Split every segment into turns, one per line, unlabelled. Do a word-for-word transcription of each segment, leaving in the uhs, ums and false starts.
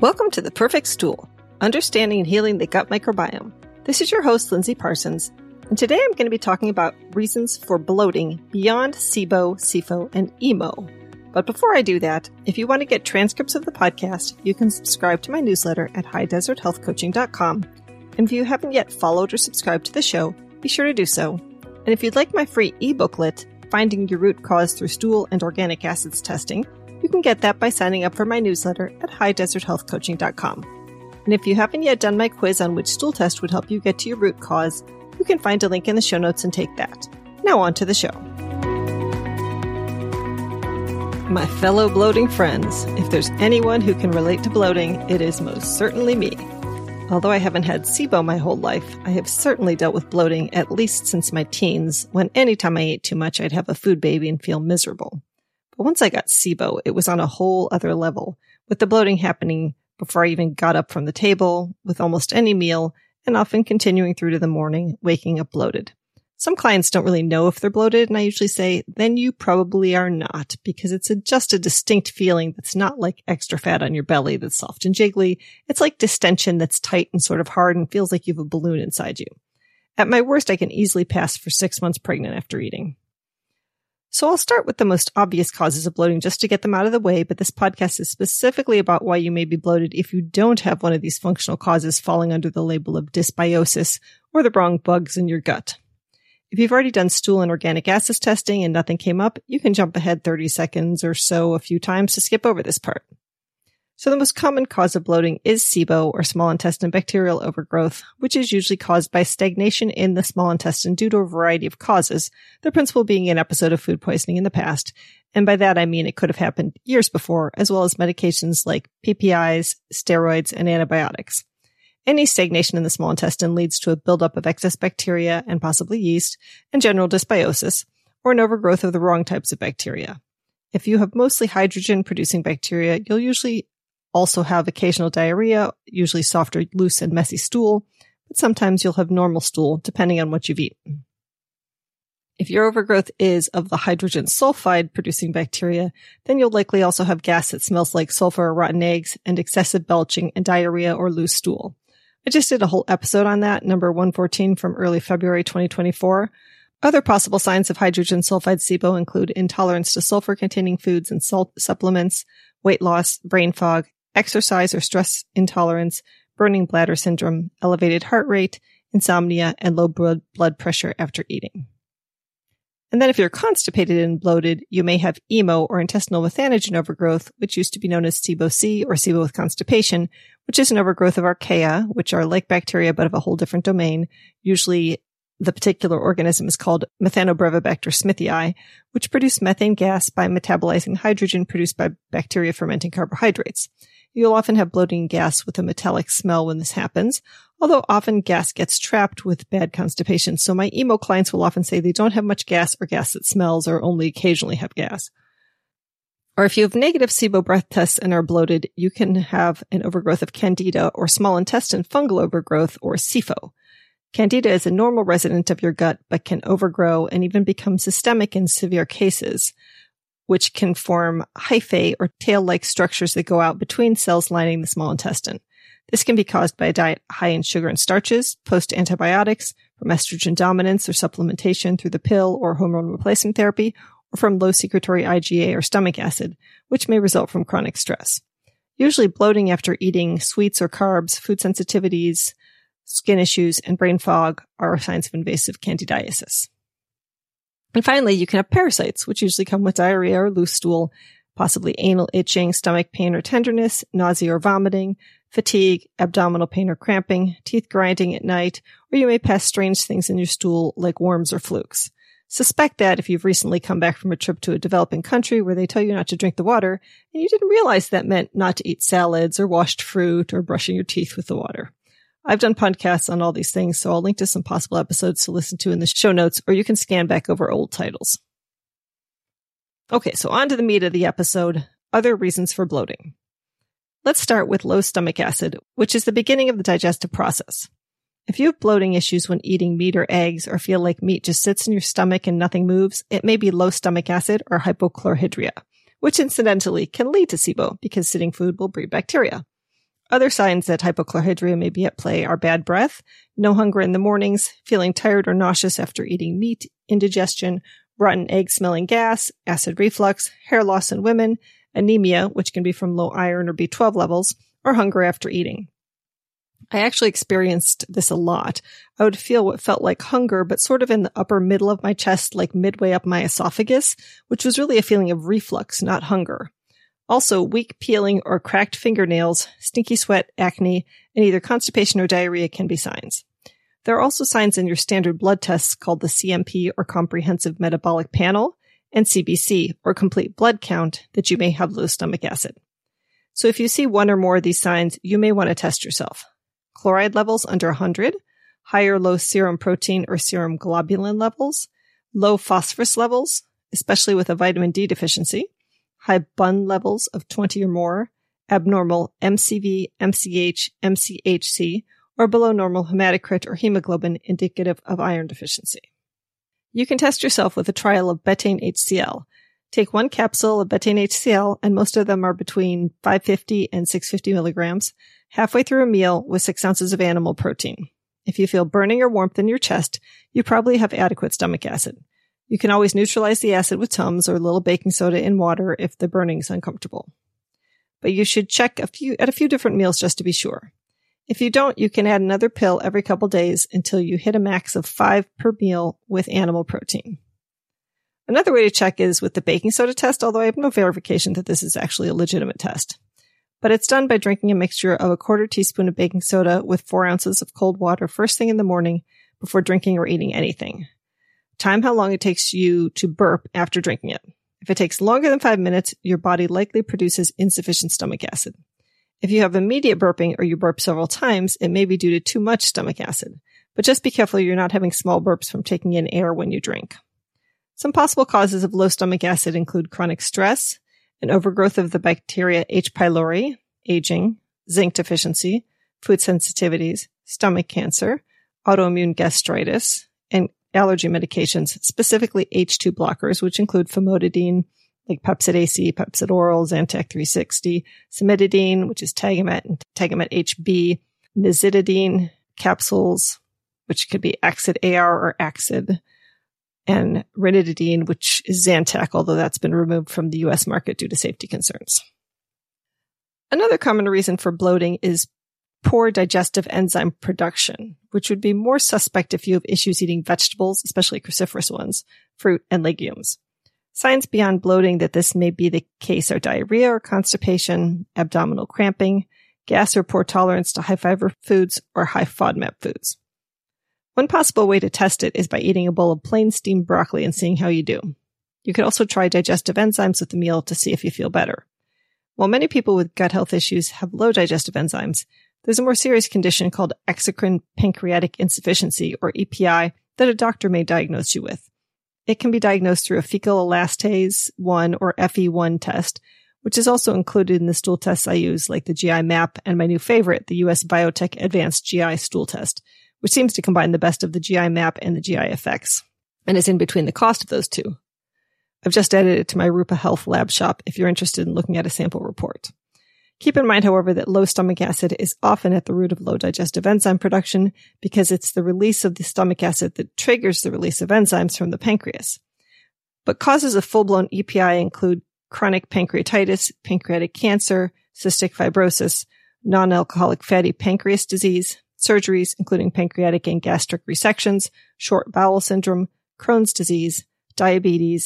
Welcome to The Perfect Stool, Understanding and Healing the Gut Microbiome. This is your host, Lindsay Parsons, and today I'm going to be talking about reasons for bloating beyond SIBO, SIFO, and E M O. But before I do that, if you want to get transcripts of the podcast, you can subscribe to my newsletter at high desert health coaching dot com. And if you haven't yet followed or subscribed to the show, be sure to do so. And if you'd like my free e-booklet, Finding Your Root Cause Through Stool and Organic Acids Testing, you can get that by signing up for my newsletter at high desert health coaching dot com. And if you haven't yet done my quiz on which stool test would help you get to your root cause, you can find a link in the show notes and take that. Now on to the show. My fellow bloating friends, if there's anyone who can relate to bloating, it is most certainly me. Although I haven't had SIBO my whole life, I have certainly dealt with bloating at least since my teens, when anytime I ate too much, I'd have a food baby and feel miserable. But once I got SIBO, it was on a whole other level, with the bloating happening before I even got up from the table, with almost any meal, and often continuing through to the morning, waking up bloated. Some clients don't really know if they're bloated, and I usually say, then you probably are not, because it's a, just a distinct feeling that's not like extra fat on your belly that's soft and jiggly. It's like distension that's tight and sort of hard and feels like you have a balloon inside you. At my worst, I can easily pass for six months pregnant after eating. So I'll start with the most obvious causes of bloating just to get them out of the way, but this podcast is specifically about why you may be bloated if you don't have one of these functional causes falling under the label of dysbiosis or the wrong bugs in your gut. If you've already done stool and organic acids testing and nothing came up, you can jump ahead thirty seconds or so a few times to skip over this part. So the most common cause of bloating is SIBO, or small intestine bacterial overgrowth, which is usually caused by stagnation in the small intestine due to a variety of causes, the principal being an episode of food poisoning in the past. And by that I mean it could have happened years before, as well as medications like P P Is, steroids, and antibiotics. Any stagnation in the small intestine leads to a buildup of excess bacteria and possibly yeast, and general dysbiosis, or an overgrowth of the wrong types of bacteria. If you have mostly hydrogen-producing bacteria, you'll usually also have occasional diarrhea, usually softer, loose, and messy stool, but sometimes you'll have normal stool, depending on what you've eaten. If your overgrowth is of the hydrogen sulfide-producing bacteria, then you'll likely also have gas that smells like sulfur or rotten eggs, and excessive belching and diarrhea or loose stool. I just did a whole episode on that, number one fourteen from early February twenty twenty-four. Other possible signs of hydrogen sulfide SIBO include intolerance to sulfur-containing foods and salt supplements, weight loss, brain fog, exercise or stress intolerance, burning bladder syndrome, elevated heart rate, insomnia, and low blood pressure after eating. And then if you're constipated and bloated, you may have E M O, or intestinal methanogen overgrowth, which used to be known as SIBO-C, or SIBO with constipation, which is an overgrowth of archaea, which are like bacteria but of a whole different domain. Usually the particular organism is called Methanobrevibacter smithii, which produce methane gas by metabolizing hydrogen produced by bacteria fermenting carbohydrates. You'll often have bloating gas with a metallic smell when this happens, although often gas gets trapped with bad constipation, so my E M O clients will often say they don't have much gas or gas that smells or only occasionally have gas. Or if you have negative SIBO breath tests and are bloated, you can have an overgrowth of candida or small intestine fungal overgrowth, or SIFO. Candida is a normal resident of your gut but can overgrow and even become systemic in severe cases, which can form hyphae or tail-like structures that go out between cells lining the small intestine. This can be caused by a diet high in sugar and starches, post-antibiotics, from estrogen dominance or supplementation through the pill or hormone replacement therapy, or from low secretory I G A or stomach acid, which may result from chronic stress. Usually bloating after eating sweets or carbs, food sensitivities, skin issues, and brain fog are signs of invasive candidiasis. And finally, you can have parasites, which usually come with diarrhea or loose stool, possibly anal itching, stomach pain or tenderness, nausea or vomiting, fatigue, abdominal pain or cramping, teeth grinding at night, or you may pass strange things in your stool like worms or flukes. Suspect that if you've recently come back from a trip to a developing country where they tell you not to drink the water, and you didn't realize that meant not to eat salads or washed fruit or brushing your teeth with the water. I've done podcasts on all these things, so I'll link to some possible episodes to listen to in the show notes, or you can scan back over old titles. Okay, so on to the meat of the episode, other reasons for bloating. Let's start with low stomach acid, which is the beginning of the digestive process. If you have bloating issues when eating meat or eggs, or feel like meat just sits in your stomach and nothing moves, it may be low stomach acid or hypochlorhydria, which incidentally can lead to SIBO because sitting food will breed bacteria. Other signs that hypochlorhydria may be at play are bad breath, no hunger in the mornings, feeling tired or nauseous after eating meat, indigestion, rotten egg smelling gas, acid reflux, hair loss in women, anemia, which can be from low iron or B twelve levels, or hunger after eating. I actually experienced this a lot. I would feel what felt like hunger, but sort of in the upper middle of my chest, like midway up my esophagus, which was really a feeling of reflux, not hunger. Also, weak peeling or cracked fingernails, stinky sweat, acne, and either constipation or diarrhea can be signs. There are also signs in your standard blood tests called the C M P or Comprehensive Metabolic Panel and C B C or Complete Blood Count that you may have low stomach acid. So if you see one or more of these signs, you may want to test yourself. Chloride levels under one hundred, high or low serum protein or serum globulin levels, low phosphorus levels, especially with a vitamin D deficiency, high B U N levels of twenty or more, abnormal M C V, M C H, M C H C, or below normal hematocrit or hemoglobin indicative of iron deficiency. You can test yourself with a trial of betaine H C l. Take one capsule of betaine H C l, and most of them are between five hundred fifty and six hundred fifty milligrams, halfway through a meal with six ounces of animal protein. If you feel burning or warmth in your chest, you probably have adequate stomach acid. You can always neutralize the acid with Tums or a little baking soda in water if the burning is uncomfortable. But you should check a few at a few different meals just to be sure. If you don't, you can add another pill every couple days until you hit a max of five per meal with animal protein. Another way to check is with the baking soda test, although I have no verification that this is actually a legitimate test. But it's done by drinking a mixture of a quarter teaspoon of baking soda with four ounces of cold water first thing in the morning before drinking or eating anything. Time how long it takes you to burp after drinking it. If it takes longer than five minutes, your body likely produces insufficient stomach acid. If you have immediate burping or you burp several times, it may be due to too much stomach acid. But just be careful you're not having small burps from taking in air when you drink. Some possible causes of low stomach acid include chronic stress, an overgrowth of the bacteria H. pylori, aging, zinc deficiency, food sensitivities, stomach cancer, autoimmune gastritis, and allergy medications, specifically H two blockers, which include famotidine, like Pepcid A C, Pepcid Oral, Zantac three sixty, cimetidine, which is Tagamet and Tagamet H B, nizitidine capsules, which could be Axid A R or Axid, and ranitidine, which is Zantac, although that's been removed from the U S market due to safety concerns. Another common reason for bloating is poor digestive enzyme production, which would be more suspect if you have issues eating vegetables, especially cruciferous ones, fruit, and legumes. Signs beyond bloating that this may be the case are diarrhea or constipation, abdominal cramping, gas or poor tolerance to high-fiber foods, or high FODMAP foods. One possible way to test it is by eating a bowl of plain steamed broccoli and seeing how you do. You could also try digestive enzymes with the meal to see if you feel better. While many people with gut health issues have low digestive enzymes, there's a more serious condition called exocrine pancreatic insufficiency, or E P I, that a doctor may diagnose you with. It can be diagnosed through a fecal elastase one or F E one test, which is also included in the stool tests I use, like the G I MAP and my new favorite, the U S Biotech Advanced G I Stool Test, which seems to combine the best of the G I MAP and the G I F X, and is in between the cost of those two. I've just added it to my Rupa Health Lab shop if you're interested in looking at a sample report. Keep in mind, however, that low stomach acid is often at the root of low digestive enzyme production because it's the release of the stomach acid that triggers the release of enzymes from the pancreas. But causes of full-blown E P I include chronic pancreatitis, pancreatic cancer, cystic fibrosis, non-alcoholic fatty pancreas disease, surgeries including pancreatic and gastric resections, short bowel syndrome, Crohn's disease, diabetes,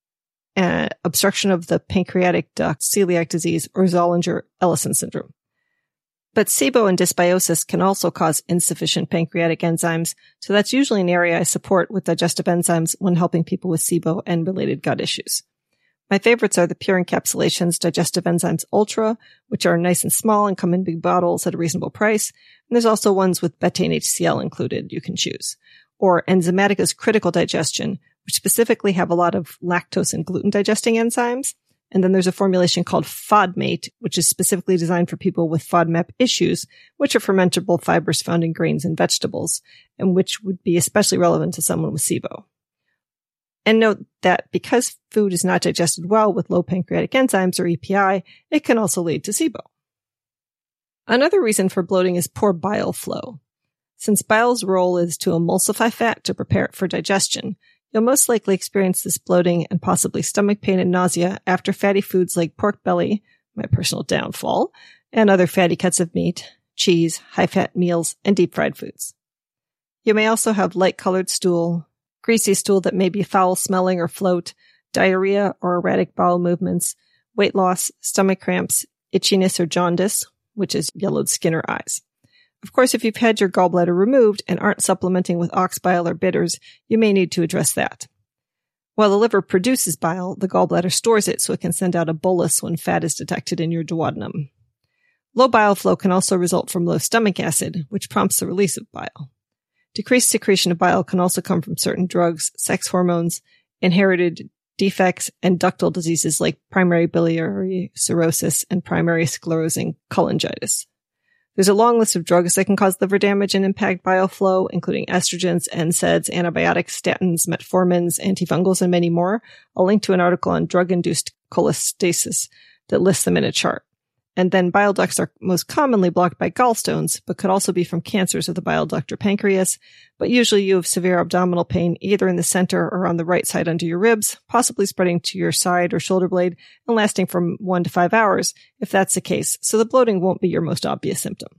Uh, obstruction of the pancreatic duct, celiac disease, or Zollinger-Ellison syndrome. But SIBO and dysbiosis can also cause insufficient pancreatic enzymes, so that's usually an area I support with digestive enzymes when helping people with SIBO and related gut issues. My favorites are the Pure Encapsulations Digestive Enzymes Ultra, which are nice and small and come in big bottles at a reasonable price, and there's also ones with betaine H C l included you can choose. Or Enzymatica's Critical Digestion, which specifically have a lot of lactose and gluten digesting enzymes. And then there's a formulation called FODMate, which is specifically designed for people with FODMAP issues, which are fermentable fibers found in grains and vegetables, and which would be especially relevant to someone with SIBO. And note that because food is not digested well with low pancreatic enzymes or E P I, it can also lead to SIBO. Another reason for bloating is poor bile flow. Since bile's role is to emulsify fat to prepare it for digestion, you'll most likely experience this bloating and possibly stomach pain and nausea after fatty foods like pork belly, my personal downfall, and other fatty cuts of meat, cheese, high-fat meals, and deep-fried foods. You may also have light-colored stool, greasy stool that may be foul-smelling or float, diarrhea or erratic bowel movements, weight loss, stomach cramps, itchiness or jaundice, which is yellowed skin or eyes. Of course, if you've had your gallbladder removed and aren't supplementing with ox bile or bitters, you may need to address that. While the liver produces bile, the gallbladder stores it so it can send out a bolus when fat is detected in your duodenum. Low bile flow can also result from low stomach acid, which prompts the release of bile. Decreased secretion of bile can also come from certain drugs, sex hormones, inherited defects, and ductal diseases like primary biliary cirrhosis and primary sclerosing cholangitis. There's a long list of drugs that can cause liver damage and impact bile flow, including estrogens, N SAIDs, antibiotics, statins, metformins, antifungals, and many more. I'll link to an article on drug-induced cholestasis that lists them in a chart. And then bile ducts are most commonly blocked by gallstones, but could also be from cancers of the bile duct or pancreas. But usually you have severe abdominal pain either in the center or on the right side under your ribs, possibly spreading to your side or shoulder blade and lasting from one to five hours if that's the case. So the bloating won't be your most obvious symptom.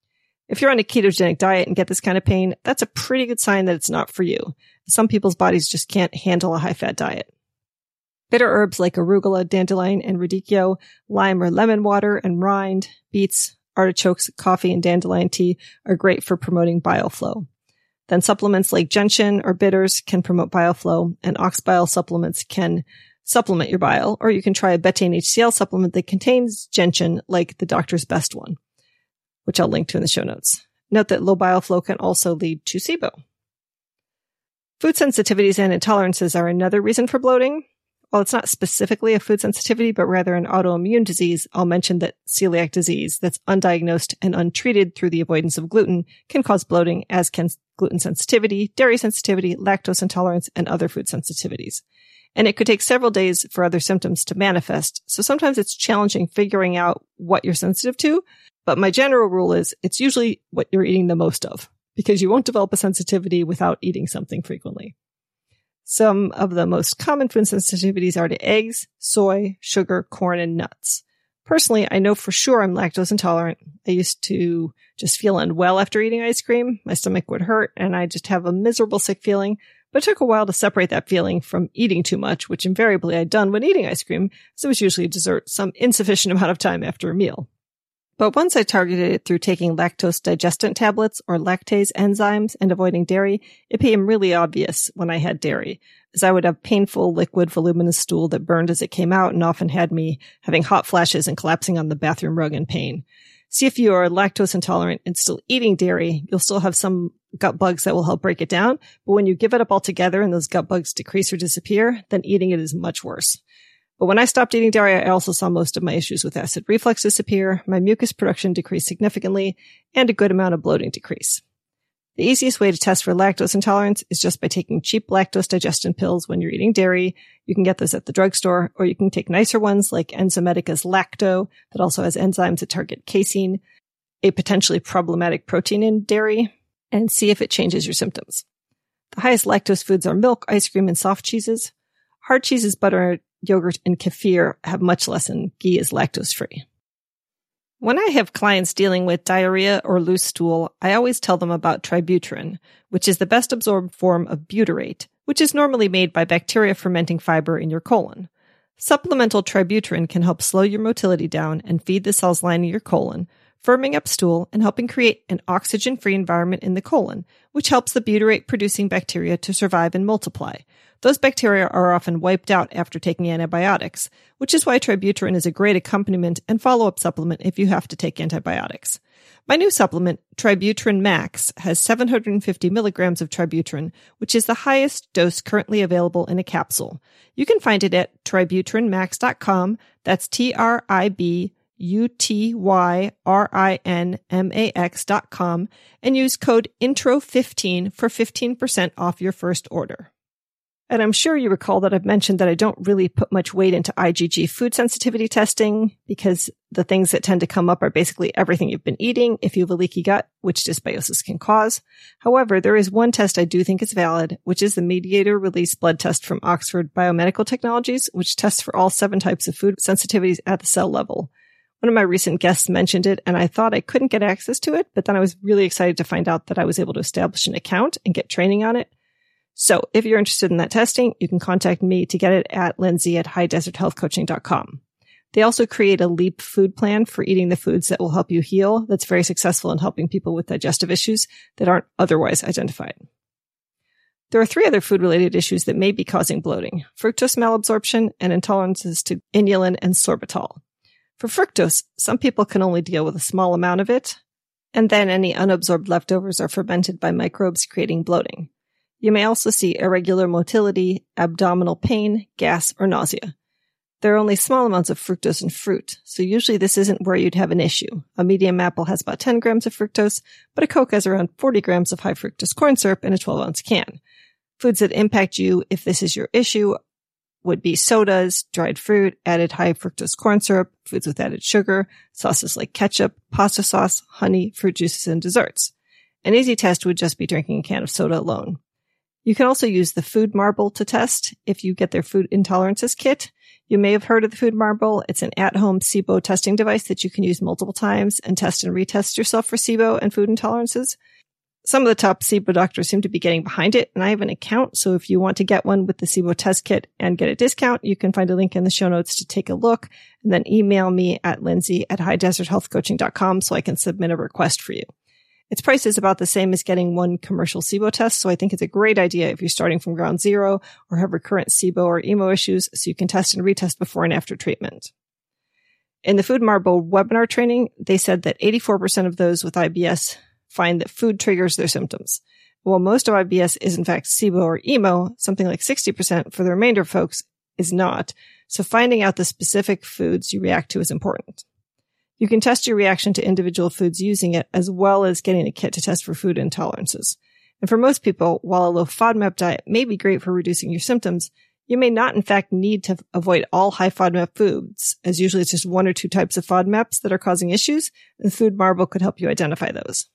If you're on a ketogenic diet and get this kind of pain, that's a pretty good sign that it's not for you. Some people's bodies just can't handle a high-fat diet. Bitter herbs like arugula, dandelion, and radicchio, lime or lemon water, and rind, beets, artichokes, coffee, and dandelion tea are great for promoting bile flow. Then supplements like gentian or bitters can promote bile flow, and ox bile supplements can supplement your bile, or you can try a betaine H C l supplement that contains gentian like the Doctor's Best one, which I'll link to in the show notes. Note that low bile flow can also lead to SIBO. Food sensitivities and intolerances are another reason for bloating. While it's not specifically a food sensitivity, but rather an autoimmune disease, I'll mention that celiac disease that's undiagnosed and untreated through the avoidance of gluten can cause bloating, as can gluten sensitivity, dairy sensitivity, lactose intolerance, and other food sensitivities. And it could take several days for other symptoms to manifest, so sometimes it's challenging figuring out what you're sensitive to, but my general rule is it's usually what you're eating the most of, because you won't develop a sensitivity without eating something frequently. Some of the most common food sensitivities are to eggs, soy, sugar, corn, and nuts. Personally, I know for sure I'm lactose intolerant. I used to just feel unwell after eating ice cream. My stomach would hurt, and I just have a miserable sick feeling. But it took a while to separate that feeling from eating too much, which invariably I'd done when eating ice cream, as it was usually a dessert some insufficient amount of time after a meal. But once I targeted it through taking lactose digestant tablets or lactase enzymes and avoiding dairy, it became really obvious when I had dairy, as I would have painful liquid voluminous stool that burned as it came out and often had me having hot flashes and collapsing on the bathroom rug in pain. See, if you are lactose intolerant and still eating dairy, you'll still have some gut bugs that will help break it down. But when you give it up altogether and those gut bugs decrease or disappear, then eating it is much worse. But when I stopped eating dairy, I also saw most of my issues with acid reflux disappear, my mucus production decreased significantly, and a good amount of bloating decrease. The easiest way to test for lactose intolerance is just by taking cheap lactose digestion pills when you're eating dairy. You can get those at the drugstore, or you can take nicer ones like Enzymedica's Lacto that also has enzymes that target casein, a potentially problematic protein in dairy, and see if it changes your symptoms. The highest lactose foods are milk, ice cream, and soft cheeses. Hard cheeses, butter, yogurt, and kefir have much less, and ghee is lactose-free. When I have clients dealing with diarrhea or loose stool, I always tell them about Tributyrin, which is the best absorbed form of butyrate, which is normally made by bacteria fermenting fiber in your colon. Supplemental Tributyrin can help slow your motility down and feed the cells lining your colon, firming up stool and helping create an oxygen-free environment in the colon, which helps the butyrate-producing bacteria to survive and multiply. Those bacteria are often wiped out after taking antibiotics, which is why Tributyrin is a great accompaniment and follow-up supplement if you have to take antibiotics. My new supplement, Tributyrin Max, has seven hundred fifty milligrams of Tributyrin, which is the highest dose currently available in a capsule. You can find it at tributyrin max dot com. That's T R I B U T Y R I N M A X dot com, and use code intro fifteen for fifteen percent off your first order. And I'm sure you recall that I've mentioned that I don't really put much weight into I G G food sensitivity testing because the things that tend to come up are basically everything you've been eating if you have a leaky gut, which dysbiosis can cause. However, there is one test I do think is valid, which is the mediator release blood test from Oxford Biomedical Technologies, which tests for all seven types of food sensitivities at the cell level. One of my recent guests mentioned it, and I thought I couldn't get access to it, but then I was really excited to find out that I was able to establish an account and get training on it. So if you're interested in that testing, you can contact me to get it at Lindsay at high desert health coaching dot com. They also create a LEAP food plan for eating the foods that will help you heal that's very successful in helping people with digestive issues that aren't otherwise identified. There are three other food-related issues that may be causing bloating: fructose malabsorption and intolerances to inulin and sorbitol. For fructose, some people can only deal with a small amount of it, and then any unabsorbed leftovers are fermented by microbes, creating bloating. You may also see irregular motility, abdominal pain, gas, or nausea. There are only small amounts of fructose in fruit, so usually this isn't where you'd have an issue. A medium apple has about ten grams of fructose, but a Coke has around forty grams of high fructose corn syrup in a twelve ounce can. Foods that impact you if this is your issue would be sodas, dried fruit, added high fructose corn syrup, foods with added sugar, sauces like ketchup, pasta sauce, honey, fruit juices, and desserts. An easy test would just be drinking a can of soda alone. You can also use the Food Marble to test if you get their food intolerances kit. You may have heard of the Food Marble. It's an at-home SIBO testing device that you can use multiple times and test and retest yourself for SIBO and food intolerances. Some of the top SIBO doctors seem to be getting behind it, and I have an account, so if you want to get one with the SIBO test kit and get a discount, you can find a link in the show notes to take a look, and then email me at Lindsay at high desert health coaching dot com so I can submit a request for you. Its price is about the same as getting one commercial SIBO test, so I think it's a great idea if you're starting from ground zero or have recurrent SIBO or E M O issues, so you can test and retest before and after treatment. In the Food Marble webinar training, they said that eighty-four percent of those with I B S find that food triggers their symptoms. While most of I B S is in fact SIBO or E M O, something like sixty percent for the remainder of folks is not, so finding out the specific foods you react to is important. You can test your reaction to individual foods using it, as well as getting a kit to test for food intolerances. And for most people, while a low FODMAP diet may be great for reducing your symptoms, you may not in fact need to avoid all high FODMAP foods, as usually it's just one or two types of FODMAPs that are causing issues, and Food Marble could help you identify those.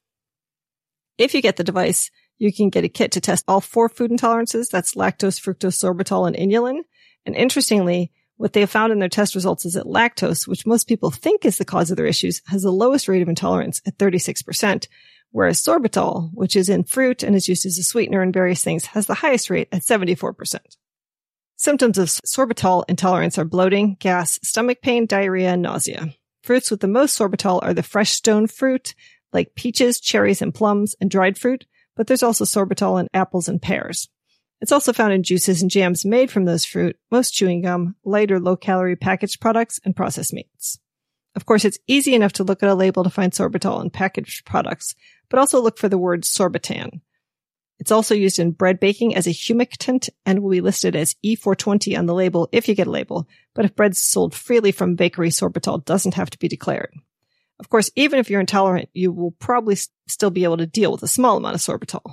If you get the device, you can get a kit to test all four food intolerances. That's lactose, fructose, sorbitol, and inulin. And interestingly, what they have found in their test results is that lactose, which most people think is the cause of their issues, has the lowest rate of intolerance at thirty-six percent, whereas sorbitol, which is in fruit and is used as a sweetener in various things, has the highest rate at seventy-four percent. Symptoms of sorbitol intolerance are bloating, gas, stomach pain, diarrhea, and nausea. Fruits with the most sorbitol are the fresh stone fruit, like peaches, cherries, and plums, and dried fruit, but there's also sorbitol in apples and pears. It's also found in juices and jams made from those fruit, most chewing gum, light or low-calorie packaged products, and processed meats. Of course, it's easy enough to look at a label to find sorbitol in packaged products, but also look for the word sorbitan. It's also used in bread baking as a humectant and will be listed as E four twenty on the label if you get a label, but if bread's sold freely from bakery, sorbitol doesn't have to be declared. Of course, even if you're intolerant, you will probably still be able to deal with a small amount of sorbitol.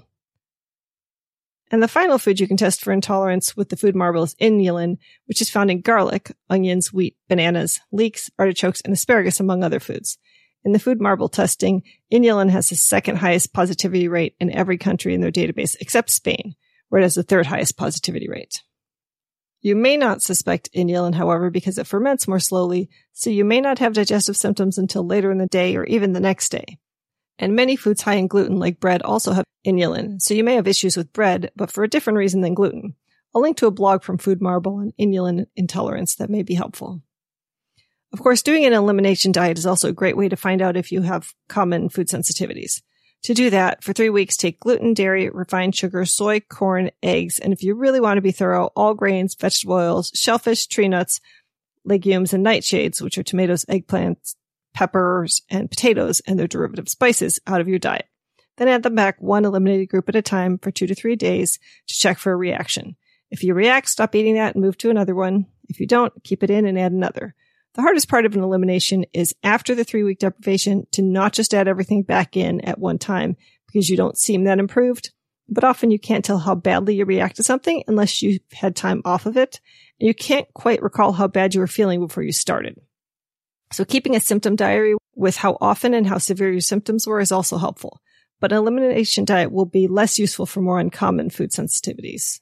And the final food you can test for intolerance with the Food Marble is inulin, which is found in garlic, onions, wheat, bananas, leeks, artichokes, and asparagus, among other foods. In the Food Marble testing, inulin has the second highest positivity rate in every country in their database except Spain, where it has the third highest positivity rate. You may not suspect inulin, however, because it ferments more slowly, so you may not have digestive symptoms until later in the day or even the next day. And many foods high in gluten, like bread, also have inulin, so you may have issues with bread, but for a different reason than gluten. I'll link to a blog from Food Marble on inulin intolerance that may be helpful. Of course, doing an elimination diet is also a great way to find out if you have common food sensitivities. To do that, for three weeks, take gluten, dairy, refined sugar, soy, corn, eggs, and if you really want to be thorough, all grains, vegetable oils, shellfish, tree nuts, legumes, and nightshades, which are tomatoes, eggplants, peppers, and potatoes and their derivative spices out of your diet. Then add them back one eliminated group at a time for two to three days to check for a reaction. If you react, stop eating that and move to another one. If you don't, keep it in and add another. The hardest part of an elimination is after the three-week deprivation to not just add everything back in at one time because you don't seem that improved. but often you can't tell how badly you react to something unless you've had time off of it, and you can't quite recall how bad you were feeling before you started. So keeping a symptom diary with how often and how severe your symptoms were is also helpful, but an elimination diet will be less useful for more uncommon food sensitivities.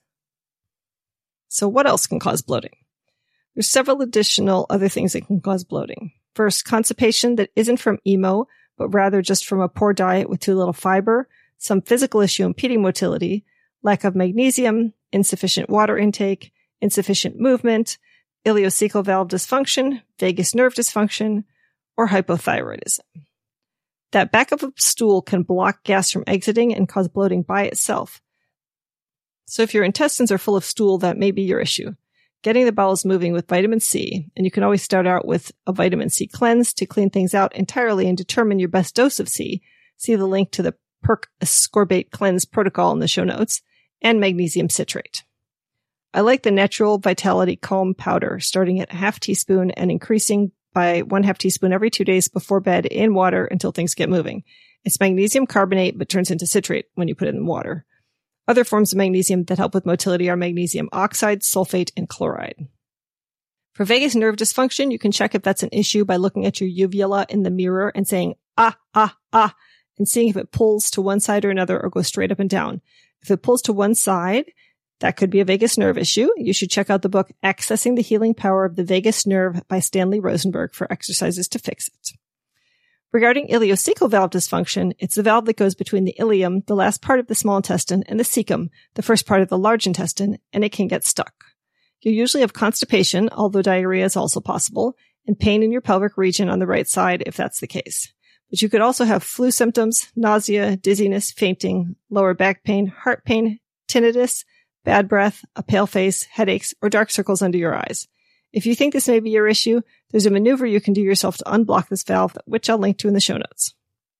So what else can cause bloating? There's several additional other things that can cause bloating. First, constipation that isn't from E M O, but rather just from a poor diet with too little fiber, some physical issue impeding motility, lack of magnesium, insufficient water intake, insufficient movement, ileocecal valve dysfunction, vagus nerve dysfunction, or hypothyroidism. That back of a stool can block gas from exiting and cause bloating by itself. So if your intestines are full of stool, that may be your issue. Getting the bowels moving with vitamin C, and you can always start out with a vitamin C cleanse to clean things out entirely and determine your best dose of C. See the link to the Perk Ascorbate Cleanse protocol in the show notes, and magnesium citrate. I like the Natural Vitality Calm powder, starting at a half teaspoon and increasing by one half teaspoon every two days before bed in water until things get moving. It's magnesium carbonate, but turns into citrate when you put it in water. Other forms of magnesium that help with motility are magnesium oxide, sulfate, and chloride. For vagus nerve dysfunction, you can check if that's an issue by looking at your uvula in the mirror and saying, ah, ah, ah, and seeing if it pulls to one side or another or goes straight up and down. If it pulls to one side, that could be a vagus nerve issue. You should check out the book Accessing the Healing Power of the Vagus Nerve by Stanley Rosenberg for exercises to fix it. Regarding ileocecal valve dysfunction, it's the valve that goes between the ileum, the last part of the small intestine, and the cecum, the first part of the large intestine, and it can get stuck. You usually have constipation, although diarrhea is also possible, and pain in your pelvic region on the right side if that's the case. But you could also have flu symptoms, nausea, dizziness, fainting, lower back pain, heart pain, tinnitus, bad breath, a pale face, headaches, or dark circles under your eyes. If you think this may be your issue, there's a maneuver you can do yourself to unblock this valve, which I'll link to in the show notes.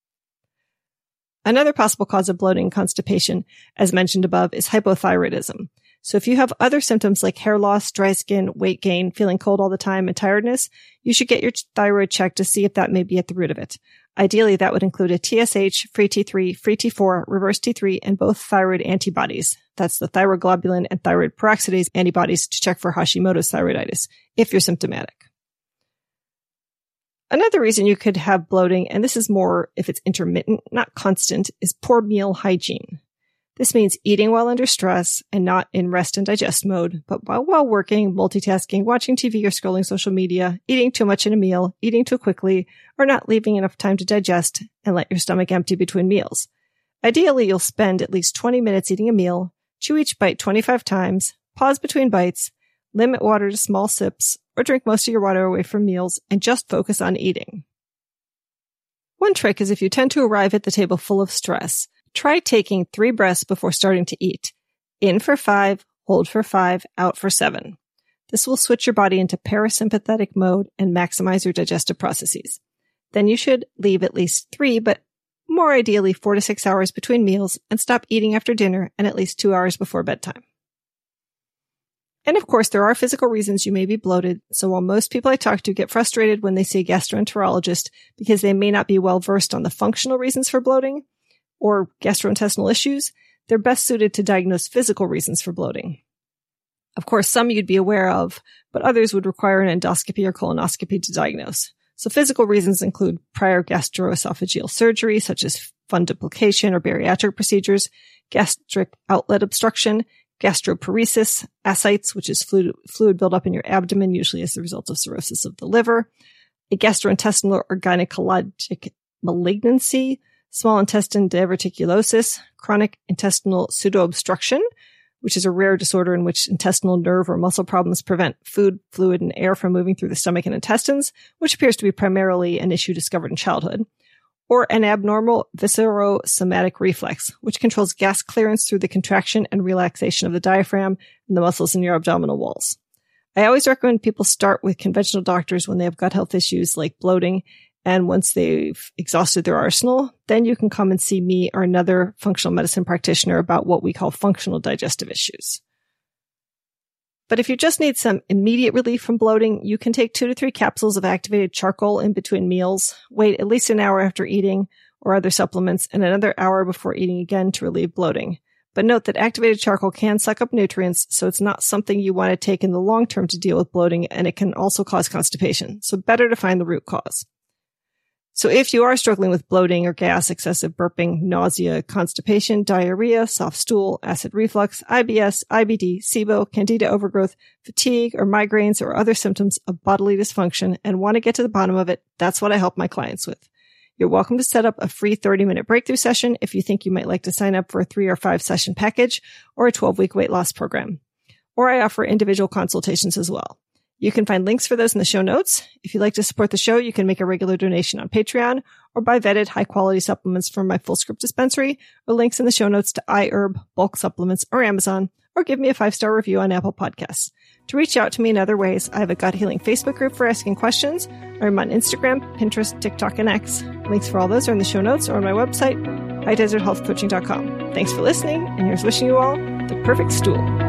Another possible cause of bloating and constipation, as mentioned above, is hypothyroidism. So if you have other symptoms like hair loss, dry skin, weight gain, feeling cold all the time, and tiredness, you should get your thyroid checked to see if that may be at the root of it. Ideally, that would include a T S H, free T three, free T four, reverse T three, and both thyroid antibodies. That's the thyroglobulin and thyroid peroxidase antibodies to check for Hashimoto's thyroiditis, if you're symptomatic. Another reason you could have bloating, and this is more if it's intermittent, not constant, is poor meal hygiene. This means eating while under stress and not in rest and digest mode, but while, while working, multitasking, watching T V or scrolling social media, eating too much in a meal, eating too quickly, or not leaving enough time to digest and let your stomach empty between meals. Ideally, you'll spend at least twenty minutes eating a meal, chew each bite twenty-five times, pause between bites, limit water to small sips, or drink most of your water away from meals, and just focus on eating. One trick is if you tend to arrive at the table full of stress, try taking three breaths before starting to eat. In for five, hold for five, out for seven. This will switch your body into parasympathetic mode and maximize your digestive processes. Then you should leave at least three, but more ideally four to six hours between meals, and stop eating after dinner and at least two hours before bedtime. And of course, there are physical reasons you may be bloated, so while most people I talk to get frustrated when they see a gastroenterologist because they may not be well versed on the functional reasons for bloating or gastrointestinal issues, they're best suited to diagnose physical reasons for bloating. Of course, some you'd be aware of, but others would require an endoscopy or colonoscopy to diagnose. So physical reasons include prior gastroesophageal surgery, such as fundoplication or bariatric procedures, gastric outlet obstruction, gastroparesis, ascites, which is fluid, fluid buildup in your abdomen, usually as the result of cirrhosis of the liver, a gastrointestinal or gynecologic malignancy, small intestine diverticulosis, chronic intestinal pseudoobstruction, which is a rare disorder in which intestinal nerve or muscle problems prevent food, fluid, and air from moving through the stomach and intestines, which appears to be primarily an issue discovered in childhood, or an abnormal viscerosomatic reflex, which controls gas clearance through the contraction and relaxation of the diaphragm and the muscles in your abdominal walls. I always recommend people start with conventional doctors when they have gut health issues like bloating, and once they've exhausted their arsenal, then you can come and see me or another functional medicine practitioner about what we call functional digestive issues. But if you just need some immediate relief from bloating, you can take two to three capsules of activated charcoal in between meals, wait at least an hour after eating, or other supplements, and another hour before eating again to relieve bloating. But note that activated charcoal can suck up nutrients, so it's not something you want to take in the long term to deal with bloating, and it can also cause constipation. So better to find the root cause. So if you are struggling with bloating or gas, excessive burping, nausea, constipation, diarrhea, soft stool, acid reflux, I B S, I B D, SIBO, candida overgrowth, fatigue, or migraines, or other symptoms of bodily dysfunction and want to get to the bottom of it, that's what I help my clients with. You're welcome to set up a free thirty-minute breakthrough session if you think you might like to sign up for a three or five session package or a twelve-week weight loss program. Or I offer individual consultations as well. You can find links for those in the show notes. If you'd like to support the show, you can make a regular donation on Patreon or buy vetted high-quality supplements from my Full Script dispensary or links in the show notes to iHerb, bulk supplements, or Amazon, or give me a five-star review on Apple Podcasts. To reach out to me in other ways, I have a Gut Healing Facebook group for asking questions. I'm on Instagram, Pinterest, TikTok, and X. Links for all those are in the show notes or on my website, high desert health coaching dot com. Thanks for listening, and here's wishing you all the perfect stool.